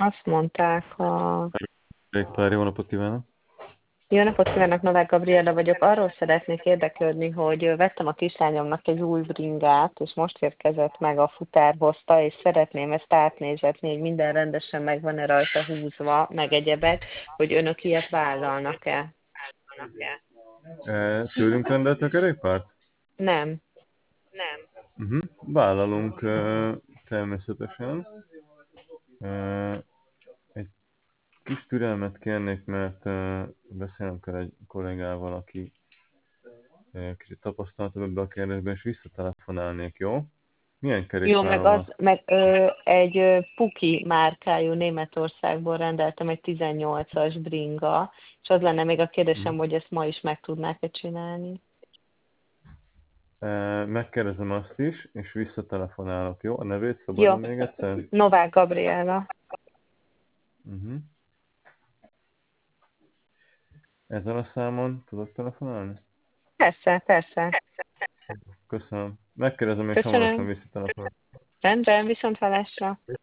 Azt mondták a... Kerékpár, jó napot kívánok! Jó napot kívánok, Novák Gabriella vagyok. Arról szeretnék érdeklődni, hogy vettem a kislányomnak egy új bringát, és most érkezett meg a futárhozta, és szeretném ezt átnézetni, hogy minden rendesen meg van-e rajta húzva, meg egyebek, hogy önök ilyet vállalnak-e. Tőlünk rendelt a kerékpárt? Nem. Vállalunk természetesen. Egy kis türelmet kérnék, mert beszélnem kell egy kollégával, aki kicsit tapasztaltabb ebbe a kérdésben, és visszatelefonálnék, jó? Milyen Jó, kerékpára van? egy Puki márkájú Németországból rendeltem egy 18-as bringa, és az lenne még a kérdésem, hogy ezt ma is meg tudnák-e csinálni. Megkérdezem azt is, és visszatelefonálok, jó? A nevét Jó, szabadon még egyszer? Novák Gabriella. Uh-huh. Ezen a számon tudok telefonálni? Persze, persze. Köszönöm. Megkérdezem, és hamarosan Köszönöm. visszatelefonálok. Rendben, viszonthallásra.